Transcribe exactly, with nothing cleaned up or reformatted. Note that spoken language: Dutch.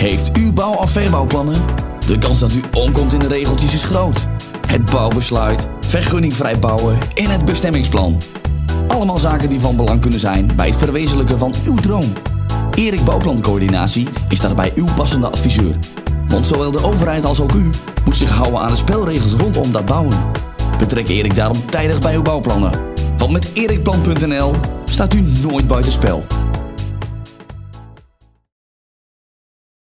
Heeft u bouw- of verbouwplannen? De kans dat u omkomt in de regeltjes is groot. Het bouwbesluit, vergunningvrij bouwen en het bestemmingsplan. Allemaal zaken die van belang kunnen zijn bij het verwezenlijken van uw droom. Erik Bouwplancoördinatie is daarbij uw passende adviseur. Want zowel de overheid als ook u moet zich houden aan de spelregels rondom dat bouwen. Betrek Erik daarom tijdig bij uw bouwplannen. Want met erikplan punt n l staat u nooit buitenspel.